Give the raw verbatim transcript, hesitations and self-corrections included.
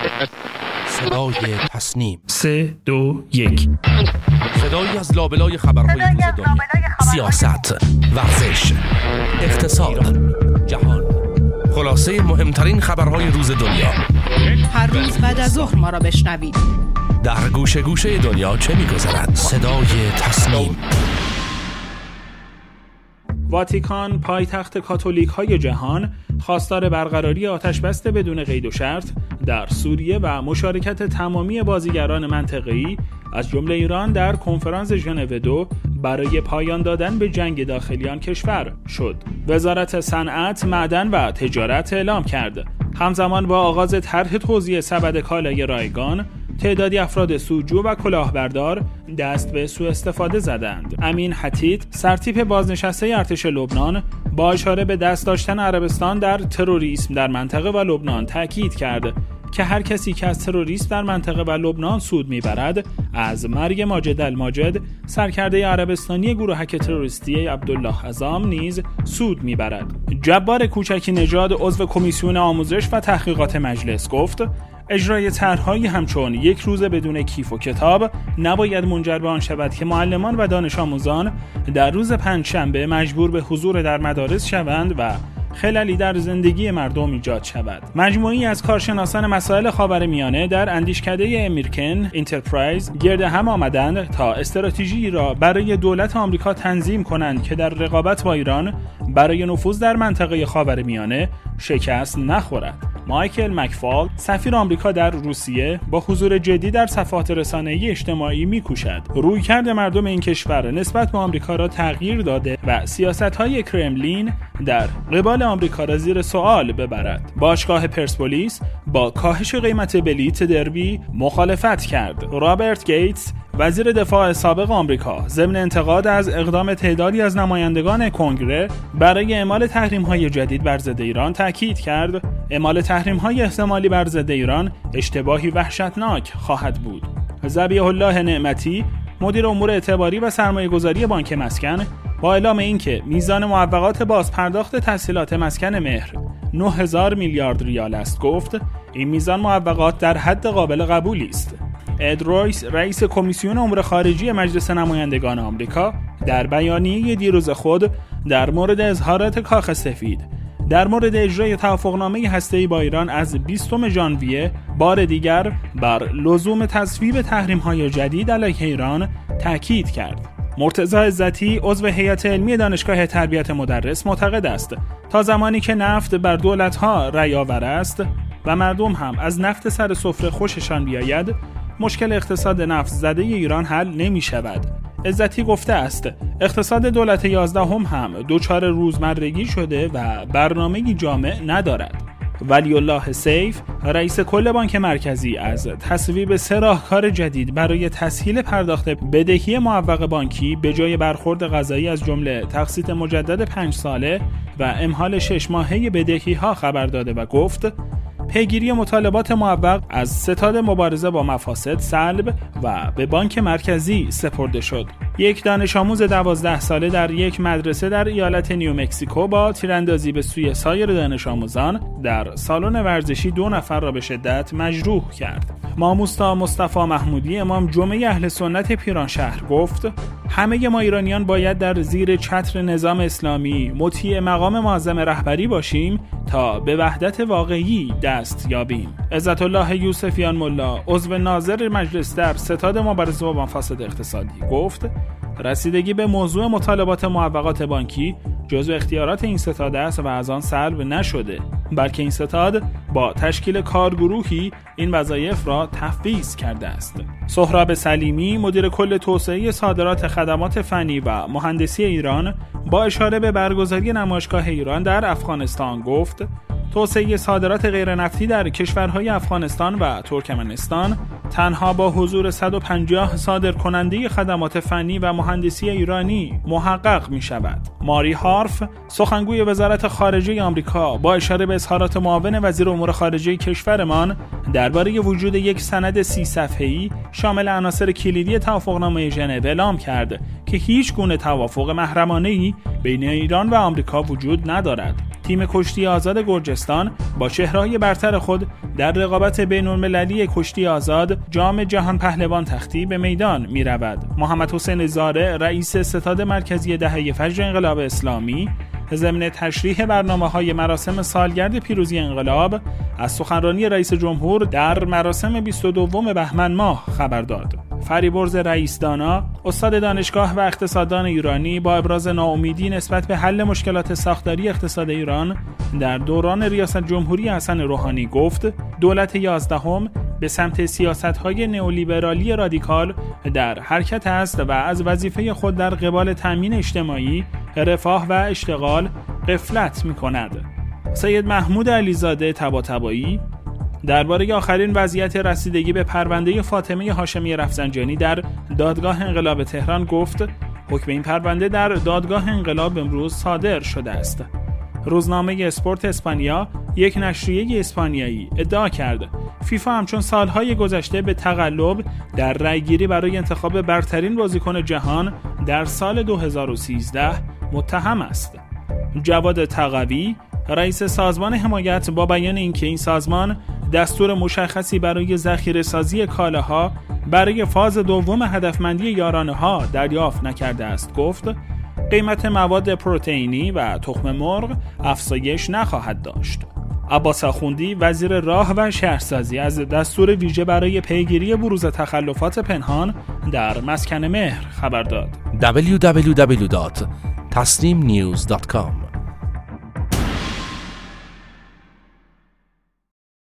صدای تصنیم. سه دو یک. صدایی از لابلای خبرهای روز دنیا، سیاست، ورزش، اقتصاد، جهان، خلاصه مهمترین خبرهای روز دنیا. هر روز بعد از ظهر ما را بشنوید. در گوشه گوشه دنیا چه می‌گذرد؟ صدای تصنیم. واتیکان، پایتخت کاتولیک‌های جهان، خواستار برقراری آتش‌بس بدون قید و شرط در سوریه و مشارکت تمامی بازیگران منطقه‌ای از جمله ایران در کنفرانس ژنو دو برای پایان دادن به جنگ داخلی آن کشور شد. وزارت صنعت، معدن و تجارت اعلام کرد همزمان با آغاز طرح توزیع سبد کالای رایگان، تعدادی افراد سودجو و کلاهبردار دست به سوء استفاده زدند. امین حتیت، سرتیپ بازنشسته ارتش لبنان، با اشاره به دست داشتن عربستان در تروریسم در منطقه و لبنان تاکید کرد که هر کسی که از تروریسم در منطقه و لبنان سود میبرد از مرگ ماجد الماجد، سرکرده عربستانی گروهک تروریستی عبدالله عزام، نیز سود میبرد. جبار کوچکی نژاد، عضو کمیسیون آموزش و تحقیقات مجلس، گفت اجرای طرح‌هایی همچون یک روز بدون کیف و کتاب نباید منجر به آن شود که معلمان و دانش آموزان در روز پنجشنبه مجبور به حضور در مدارس شوند و خللی در زندگی مردم ایجاد شود. مجموعی از کارشناسان مسائل خاورمیانه در اندیشکده امریکن انترپرایز گرد هم آمدند تا استراتژی را برای دولت آمریکا تنظیم کنند که در رقابت با ایران برای نفوذ در منطقه خاورمیانه شکست نخورد. مایکل مکفال، سفیر آمریکا در روسیه، با حضور جدی در صفحات رسانه‌ای اجتماعی می‌کوشد رویکرد مردم این کشور نسبت به آمریکا را تغییر داده و سیاست‌های کرملین در قبال آمریکا را زیر سوال ببرد. باشگاه پرسپولیس با کاهش قیمت بلیت دربی مخالفت کرد. رابرت گیتس، وزیر دفاع سابق آمریکا، ضمن انتقاد از اقدام تعدادی از نمایندگان کنگره برای اعمال تحریم‌های جدید بر ضد ایران تاکید کرد اعمال تحریم‌های احتمالی بر ضد ایران اشتباهی وحشتناک خواهد بود. ذبیح الله نعمتی، مدیر امور اعتباری و سرمایه‌گذاری بانک مسکن، با اعلام اینکه میزان معوقات بازپرداخت تسهیلات مسکن مهر نه هزار میلیارد ریال است، گفت این میزان معوقات در حد قابل قبولی است. اد رویس، رئیس کمیسیون امور خارجی مجلس نمایندگان آمریکا، در بیانیه دیروز خود در مورد اظهارات کاخ سفید در مورد اجرای توافقنامه هسته‌ای با ایران از بیستم ژانویه بار دیگر بر لزوم تصویب تحریم‌های جدید علیه ایران تاکید کرد. مرتضی عزتی، عضو هیئت علمی دانشگاه تربیت مدرس، معتقد است تا زمانی که نفت بر دولت‌ها رأی‌آور است و مردم هم از نفت سر سفره خوششان بیاید، مشکل اقتصاد نفت زده ایران حل نمی شود. عزتی گفته است اقتصاد دولت یازدهم هم دچار روزمرگی شده و برنامه‌ای جامع ندارد. ولی الله سیف، رئیس کل بانک مرکزی، از تصویب سه راهکار جدید برای تسهیل پرداخت بدهی معوق بانکی به جای برخورد قضایی از جمله تقسیط مجدد پنج ساله و امهال شش ماهه بدهی‌ها خبر داده و گفت پیگیری مطالبات معوق از ستاد مبارزه با مفاسد سلب و به بانک مرکزی سپرده شد. یک دانش آموز دوازده ساله در یک مدرسه در ایالت نیومکزیکو با تیراندازی به سوی سایر دانش آموزان در سالن ورزشی دو نفر را به شدت مجروح کرد. ماموستا مصطفی محمودی، امام جمعه اهل سنت پیرانشهر، گفت همه ما ایرانیان باید در زیر چتر نظام اسلامی مطیع مقام معظم رهبری باشیم تا به وحدت واقعی دست یابیم. عزت الله یوسفیان ملا، عضو ناظر مجلس در ستاد مبارزه با مفاسد اقتصادی، گفت رسیدگی به موضوع مطالبات معوقات بانکی جزو اختیارات این ستاد است و از آن سلب نشده، بلکه این ستاد با تشکیل کارگروهی این وظایف را تفویض کرده است. سهراب سلیمی، مدیر کل توسعه صادرات خدمات فنی و مهندسی ایران، با اشاره به برگزاری نمایشگاه ایران در افغانستان گفت توسعه صادرات غیرنفتی در کشورهای افغانستان و ترکمنستان تنها با حضور صد و پنجاه صادرکننده خدمات فنی و مهندسی ایرانی محقق می شود. ماری هارف، سخنگوی وزارت خارجه آمریکا، با اشاره به اظهارات معاون وزیر امور خارجه کشورمان درباره وجود یک سند سی صفحه‌ای شامل عناصر کلیدی توافقنامه ژنو اعلام کرد که هیچ گونه توافق محرمانه‌ای بین ایران و آمریکا وجود ندارد. تیم کشتی آزاد گرجستان با چهره‌های برتر خود در رقابت بین‌المللی کشتی آزاد جام جهان پهلوان تختی به میدان می‌رود. محمد حسین زاره رئیس ستاد مرکزی دهه فجر انقلاب اسلامی ضمن تشریح برنامه‌های مراسم سالگرد پیروزی انقلاب از سخنرانی رئیس جمهور در مراسم بیست و دوم بهمن ماه خبر داد. فریبرز رئیس دانا، استاد دانشگاه و اقتصاددان ایرانی، با ابراز ناامیدی نسبت به حل مشکلات ساختاری اقتصاد ایران در دوران ریاست جمهوری حسن روحانی گفت دولت یازدهم به سمت سیاست‌های نئولیبرالی رادیکال در حرکت است و از وظیفه خود در قبال تامین اجتماعی، رفاه و اشتغال غفلت می‌کند. سید محمود علیزاده طباطبایی درباره آخرین وضعیت رسیدگی به پرونده فاطمه هاشمی رفسنجانی در دادگاه انقلاب تهران گفت حکم این پرونده در دادگاه انقلاب امروز صادر شده است. روزنامه اسپورت اسپانیا، یک نشریه اسپانیایی، ادعا کرد فیفا همچون سالهای گذشته به تقلب در رأیگیری برای انتخاب برترین بازیکن جهان در سال دو هزار و سیزده متهم است. جواد تقوی، رئیس سازمان حمایت، با بیان اینکه این سازمان دستور مشخصی برای ذخیره‌سازی کالاها برای فاز دوم هدفمندی یارانه‌ها دریافت نکرده است، گفت قیمت مواد پروتئینی و تخم مرغ افزایش نخواهد داشت. عباس آخوندی، وزیر راه و شهرسازی، از دستور ویژه برای پیگیری بروز تخلفات پنهان در مسکن مهر خبر داد. دبلیو دبلیو دبلیو دات تصنیم نیوز دات کام